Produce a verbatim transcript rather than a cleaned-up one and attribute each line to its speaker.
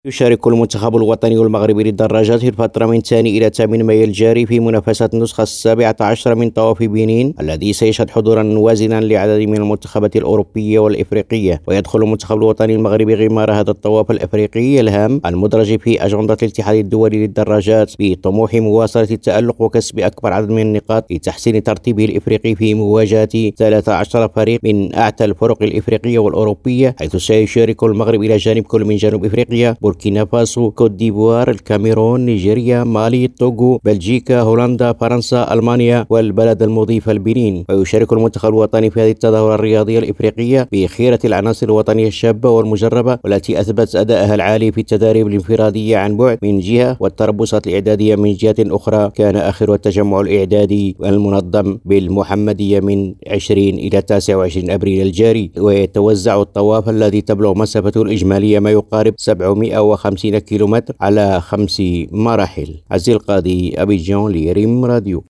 Speaker 1: يشارك المنتخب الوطني المغربي للدراجات في الفترة من الثاني إلى الثامن مايو الجاري في منافسة النسخة السابعة عشر من طواف بنين، الذي سيشهد حضورا وازنا لعدد من المنتخبات الأوروبية والإفريقية. ويدخل المنتخب الوطني المغربي غمار هذا الطواف الإفريقي الهام المدرج في أجندة الاتحاد الدولي للدراجات بطموح مواصلة التألق وكسب أكبر عدد من النقاط لتحسين ترتيبه الإفريقي في مواجهة ثلاث عشر فريق من أعتى الفرق الإفريقية والأوروبية، حيث سيشارك المغرب إلى جانب كل من جنوب إفريقيا، بوركينا فاسو، كوت ديفوار، الكاميرون، نيجيريا، مالي، توغو، بلجيكا، هولندا، فرنسا، ألمانيا والبلد المضيف البنين. ويشارك المنتخب الوطني في هذه التظاهرة الرياضية الإفريقية بخيرة العناصر الوطنية الشابة والمجربة، والتي أثبت أدائها العالي في التدريب الانفرادية عن بعد من جهة والتربصات الإعدادية من جهة أخرى. كان آخر التجمع الإعدادي المنظم بالمحمدية من عشرين إلى تسعة وعشرين أبريل الجاري. ويتوزع الطواف الذي تبلغ مسافته الإجمالية ما يقارب سبعمائة وخمسين كيلومتر على خمس مراحل. عزيز القاضي، أبيجان، لريم راديو.